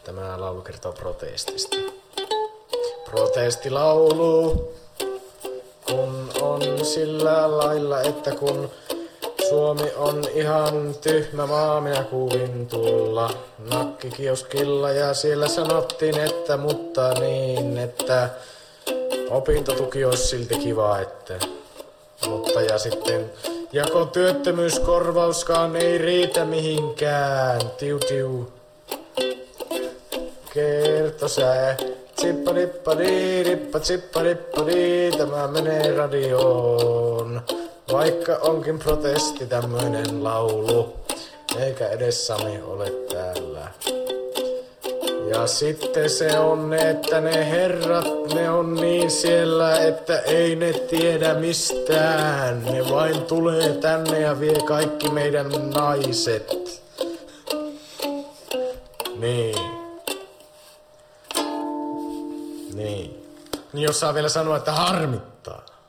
Tämä laulu kertoo protestista. Protestilaulu, kun on sillä lailla, että kun Suomi on ihan tyhmä maa, minä kuulin tulla nakkikioskilla ja siellä sanottiin, että mutta niin, että opintotuki olisi silti kiva, että mutta ja sitten jako työttömyyskorvauskaan ei riitä mihinkään, tiu. Kerto sä, tsippadippadii, tämä menee radioon. Vaikka onkin protesti tämmöinen laulu, eikä edes Sami ole täällä. Ja sitten se on, että ne herrat, ne on niin siellä, että ei ne tiedä mistään. Ne vain tulee tänne ja vie kaikki meidän naiset. Niin. Niin jos saa vielä sanoa, että harmittaa.